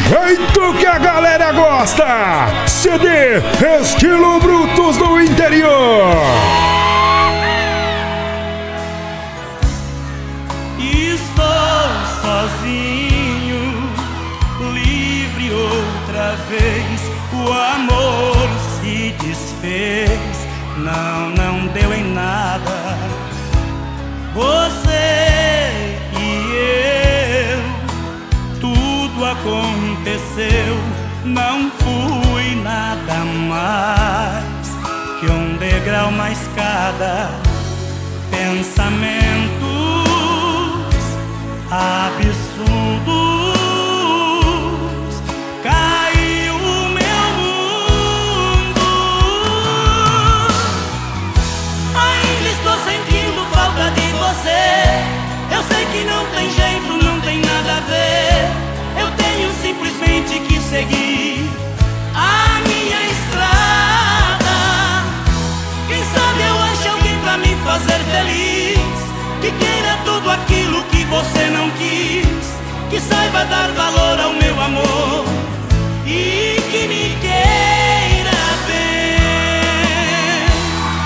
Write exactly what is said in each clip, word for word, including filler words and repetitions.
jeito que a galera gosta. C D Estilo Brutos do Interior. Estou sozinho, livre outra vez. O amor se desfez, não, não deu em nada. Você e eu, tudo aconteceu. Não fui nada mais que um degrau, uma escada. Pensamentos absurdos, caiu o meu mundo. Ainda estou sentindo falta de você. Eu sei que não tem jeito, não tem nada a ver. Eu tenho simplesmente que seguir a minha estrada. Quem sabe eu acho alguém pra me fazer feliz, que queira tudo aquilo que você não quis, que saiba dar valor ao meu amor e que me queira bem.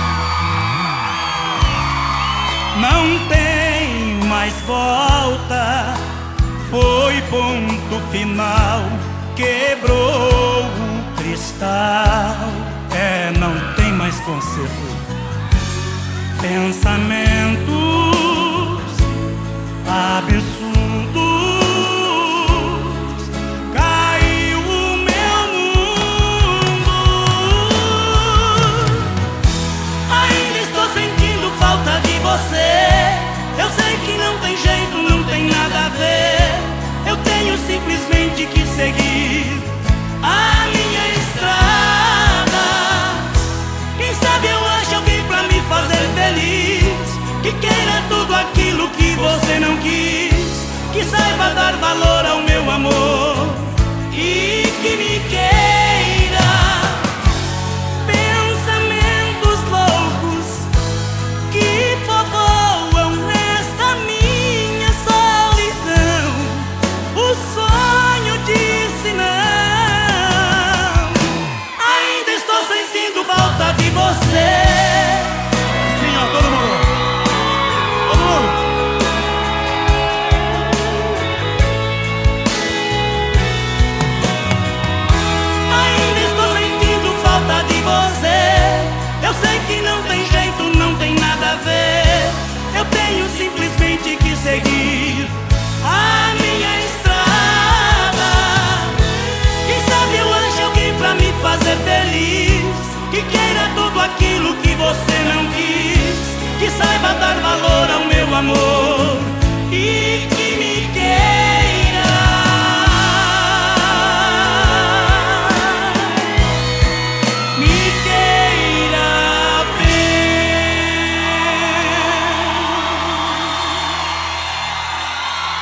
Não tem mais volta, foi ponto final, quebrou o cristal. É, não tem mais conserto. Pensamentos absurdos, caiu o meu mundo. Ainda estou sentindo falta de você. Eu sei que não tem jeito, não tem nada a ver. Eu tenho simplesmente que seguir a minha estrada. Quem sabe eu acho alguém pra me fazer feliz, que queira tudo aquilo que você não quis, que saiba dar valor ao meu amor e que me queira. Pensamentos loucos que povoam nesta minha solidão. O sonho disse não. Ainda estou sentindo falta de você. Sim, ó, todo mundo. Ainda estou sentindo falta de você. Eu sei que não tem jeito, não tem nada a ver. Eu tenho simplesmente que seguir a minha estrada. Quem sabe eu acho alguém pra me fazer feliz, que queira tudo aquilo que você não quis, que saiba dar valor ao meu amor e